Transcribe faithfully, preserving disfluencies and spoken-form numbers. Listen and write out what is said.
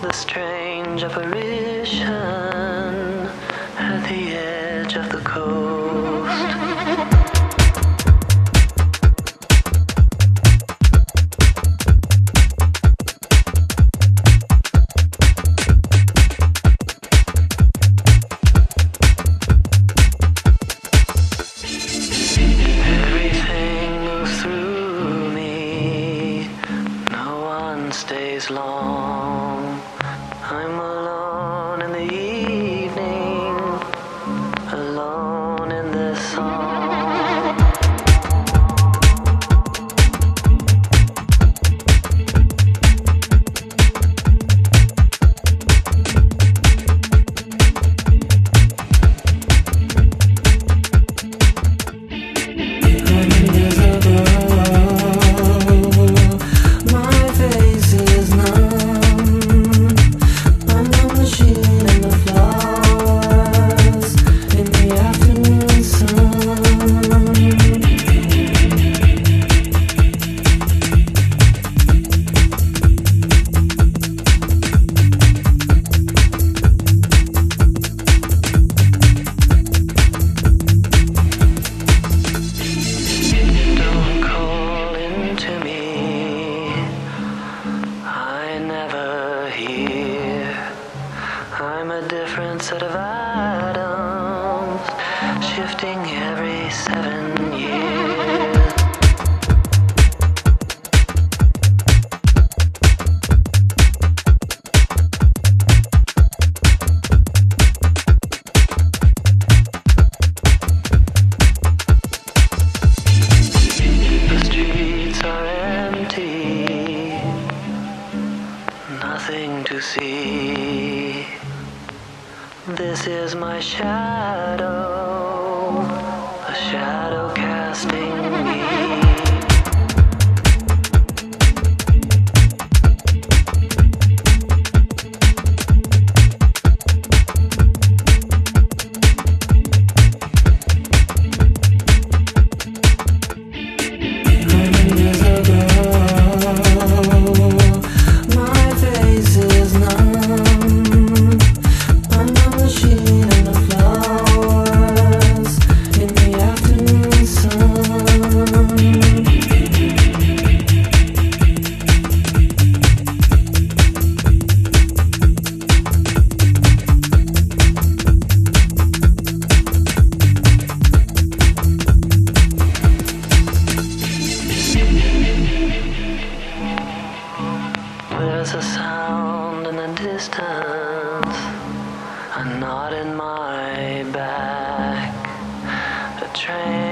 The strange apparition at the edge of the coast. Everything moves through me, no one stays long. I'm alone in the evening, alone in this song. I'm a different set of atoms, shifting every seven years. The streets are empty, nothing to see. This is my shadow, a shadow casting me. There's a sound in the distance, a knot in my back, a train